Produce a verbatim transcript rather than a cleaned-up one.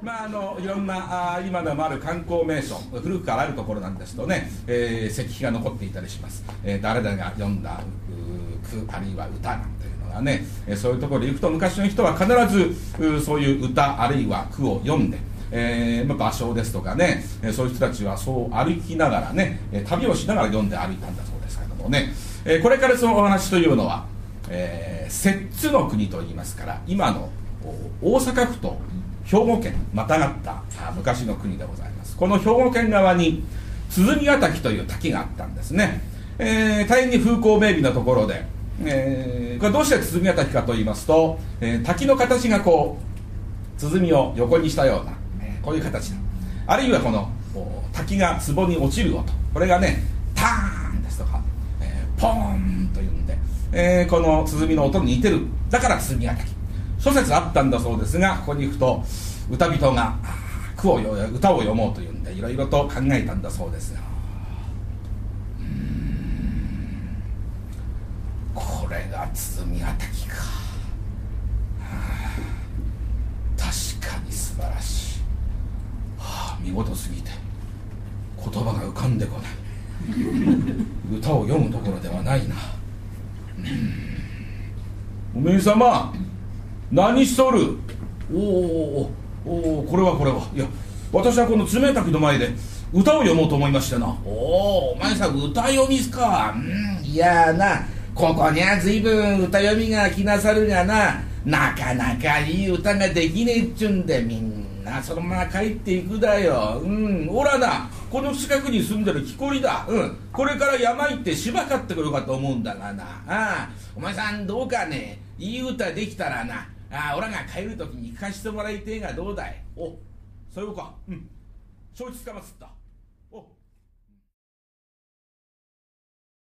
まああのいろんなあ今でもある観光名所、古くからあるところなんですとね、えー、石碑が残っていたりします。えー、誰々が読んだ句あるいは歌なんていうのがね、えー、そういうところで行くと昔の人は必ずそういう歌あるいは句を読んで、えー、場所ですとかね、えー、そういう人たちはそう歩きながらね、旅をしながら読んで歩いたんだそうですけどもね、えー、これからそのお話というのは、えー、摂津の国といいますから、今の大阪府と兵庫県またがった昔の国でございます。この兵庫県側に鼓ヶ滝という滝があったんですね。えー、大変に風光明媚なところで、えー、これどうして鼓ヶ滝かと言いますと、えー、滝の形がこう鼓を横にしたような、えー、こういう形だ。あるいはこの滝が壺に落ちる音、これがねターンですとか、えー、ポーンというんで、えー、この鼓の音に似てる、だから鼓ヶ滝。諸説あったんだそうですが、ここに行くと歌人が句を歌を読もうというんでいろいろと考えたんだそうですよ。うーん、これが鼓ヶ滝か、はあ、確かに素晴らしい、はあ、見事すぎて言葉が浮かんでこない歌を読むところではないな。うーん、おめえ様何しとる。おおおお、これはこれは、いや私はこの冷たきの前で歌を読もうと思いましてな。おお、お前さん歌読みっすか。うん、いやな、ここには随分歌読みが来なさるがな、なかなかいい歌ができねえっちゅんでみんなそのまま帰っていくだよ。うん、おらな、この近くに住んでる木こりだ。うん、これから山行って芝買ってくるかと思うんだがな。ああ、お前さんどうかね、いい歌できたらな、ああ、俺が帰るときに聞かせてもらいてえがどうだい。お、そういうか、うん、承知つかまつった。お。